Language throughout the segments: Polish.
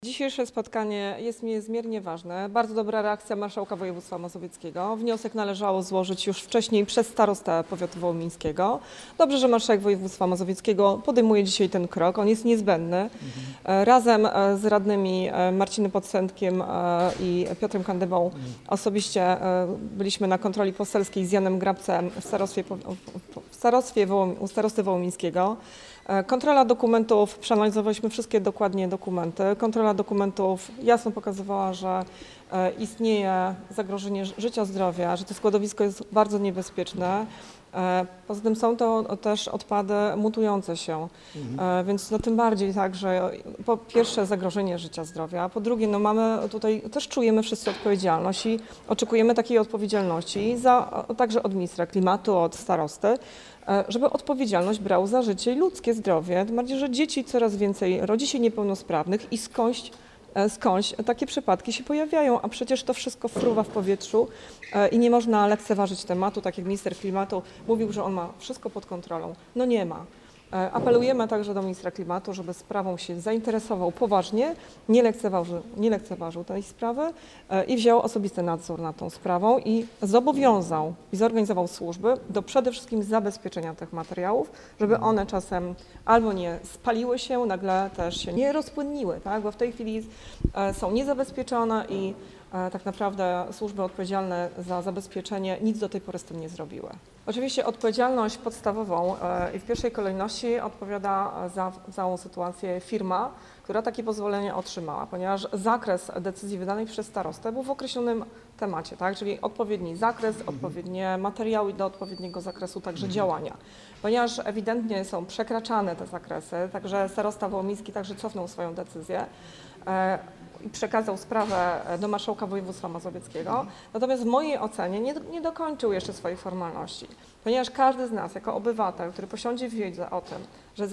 Dzisiejsze spotkanie jest mi niezmiernie ważne. Bardzo dobra reakcja marszałka województwa mazowieckiego. Wniosek należało złożyć już wcześniej przez starostę powiatu wołomińskiego. Dobrze, że marszałek województwa mazowieckiego podejmuje dzisiaj ten krok. On jest niezbędny. Razem z radnymi Marcinem Podsętkiem i Piotrem Kandybą osobiście byliśmy na kontroli poselskiej z Janem Grabcem u starosty wołomińskiego. Kontrola dokumentów, przeanalizowaliśmy wszystkie dokładnie dokumenty. Kontrola dokumentów jasno pokazywała, że istnieje zagrożenie życia, zdrowia, że to składowisko jest bardzo niebezpieczne. Poza tym są to też odpady mutujące się, więc no tym bardziej tak, że po pierwsze zagrożenie życia, zdrowia, a po drugie no mamy tutaj, też czujemy wszyscy odpowiedzialność i oczekujemy takiej odpowiedzialności także od ministra klimatu, od starosty, żeby odpowiedzialność brał za życie i ludzkie zdrowie, tym bardziej, że dzieci coraz więcej rodzi się niepełnosprawnych i skądś takie przypadki się pojawiają, a przecież to wszystko fruwa w powietrzu i nie można lekceważyć tematu, tak jak minister klimatu mówił, że on ma wszystko pod kontrolą. No nie ma. Apelujemy także do ministra klimatu, żeby sprawą się zainteresował poważnie, nie lekceważył tej sprawy i wziął osobisty nadzór nad tą sprawą i zobowiązał i zorganizował służby do przede wszystkim zabezpieczenia tych materiałów, żeby one czasem albo nie spaliły się, nagle też się nie rozpłynniły, tak? Bo w tej chwili są niezabezpieczone i tak naprawdę służby odpowiedzialne za zabezpieczenie nic do tej pory z tym nie zrobiły. Oczywiście odpowiedzialność podstawową i w pierwszej kolejności odpowiada za całą sytuację firma, która takie pozwolenie otrzymała, ponieważ zakres decyzji wydanej przez starostę był w określonym temacie, tak? Czyli odpowiedni zakres, odpowiednie materiały do odpowiedniego zakresu także działania. Ponieważ ewidentnie są przekraczane te zakresy, także starosta wołomiński także cofnął swoją decyzję i przekazał sprawę do marszałka województwa mazowieckiego. Natomiast w mojej ocenie nie dokończył jeszcze swojej formalności, ponieważ każdy z nas jako obywatel, który posiądzie wiedzę o tym, że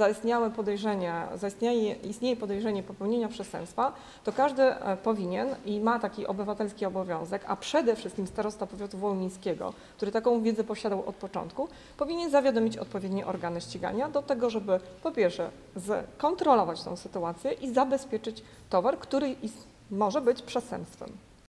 istnieje podejrzenie popełnienia przestępstwa, to każdy powinien i ma taki obywatelski obowiązek, a przede wszystkim starosta powiatu wołomińskiego, który taką wiedzę posiadał od początku, powinien zawiadomić odpowiednie organy ścigania do tego, żeby po pierwsze skontrolować tą sytuację i zabezpieczyć towar, który może być przestępstwem.